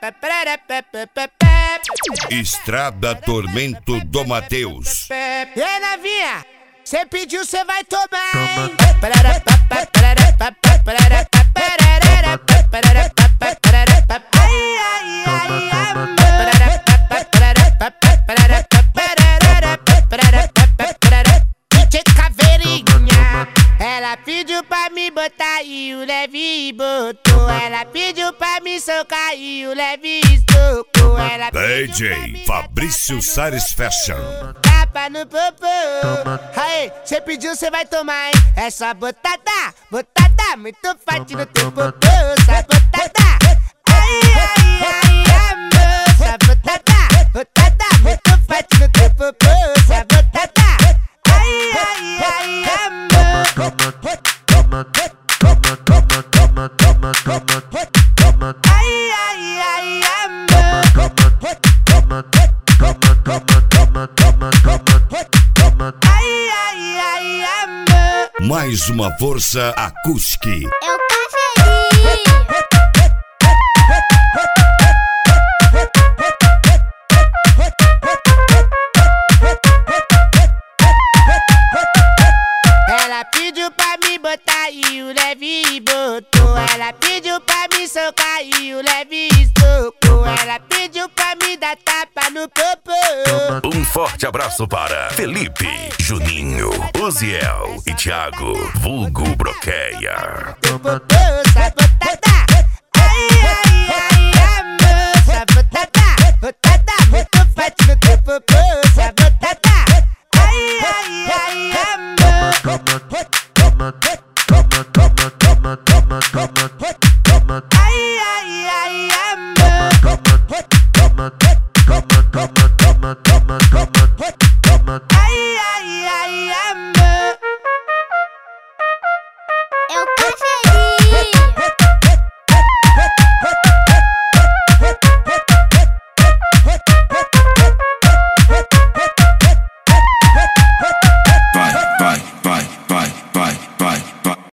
Estrada Tormento do Mateus. E aí, novinha, cê pediu, cê vai tomar, hein? DJ Caveirinha, ela pediu pra me botar e o Leve botou. Ela pediu pra me socar e o Leve estocou. Ela DJ Fabrício Sares Fashion. Tapa no popô. Aí, cê pediu, cê vai tomar, hein? Essa botada, botada muito forte no teu popô. Essa botada, ai, ai, ai, amor. Essa botada, botada muito forte no teu popô. Essa botada, ai, ai, ai, amor. Ai, ai, ai, amor. Ai, ai, ai, amor. Mais uma força acústica. Eu cafezinho. Ela pediu pra me botar e o Leve botou. Ela pediu pra me socar e o Leve estocou. Ela pediu pra me dar tapa no popô. Um forte abraço para Felipe, Juninho, Oziel e Thiago, vulgo Broqueia. Teu popô, sabotada, ai, ai, ai, amor. Sabotada, botada muito forte no teu popô. Sabotada, ai, ai, ai, amor. Ai, ai, ai, amor. Ai,